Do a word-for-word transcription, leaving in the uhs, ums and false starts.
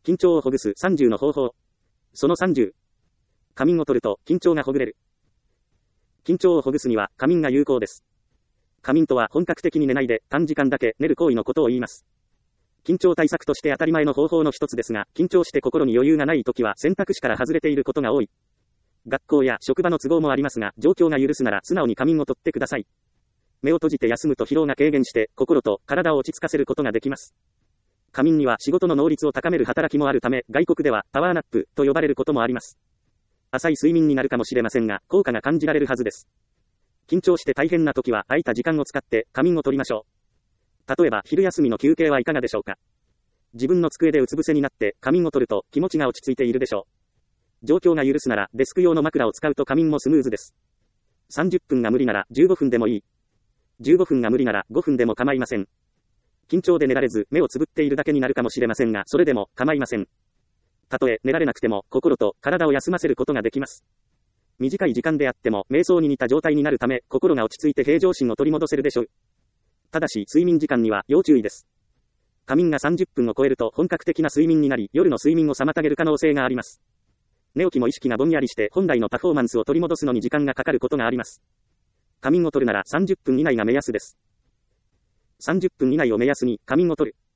緊張をほぐすさんじゅうの方法。そのさんじゅう。仮眠を取ると緊張がほぐれる。緊張をほぐすには仮眠が有効です。仮眠とは本格的に寝ないで短時間だけ寝る行為のことを言います。緊張対策として当たり前の方法の一つですが、緊張して心に余裕がないときは選択肢から外れていることが多い。学校や職場の都合もありますが、状況が許すなら素直に仮眠を取ってください。目を閉じて休むと疲労が軽減して心と体を落ち着かせることができます。仮眠には仕事の能率を高める働きもあるため、外国ではパワーナップと呼ばれることもあります。浅い睡眠になるかもしれませんが、効果が感じられるはずです。緊張して大変な時は空いた時間を使って仮眠を取りましょう。例えば昼休みの休憩はいかがでしょうか。自分の机でうつ伏せになって仮眠を取ると気持ちが落ち着いているでしょう。状況が許すならデスク用の枕を使うと仮眠もスムーズです。さんじゅっぷんが無理ならじゅうごふんでもいい。じゅうごふんが無理ならごふんでも構いません。緊張で寝られず目をつぶっているだけになるかもしれませんが、それでも構いません。たとえ寝られなくても心と体を休ませることができます。短い時間であっても瞑想に似た状態になるため、心が落ち着いて平常心を取り戻せるでしょう。ただし睡眠時間には要注意です。仮眠がさんじゅっぷんを超えると本格的な睡眠になり、夜の睡眠を妨げる可能性があります。寝起きも意識がぼんやりして本来のパフォーマンスを取り戻すのに時間がかかることがあります。仮眠を取るならさんじゅっぷん以内が目安です。さんじゅっぷん以内を目安に仮眠を取る。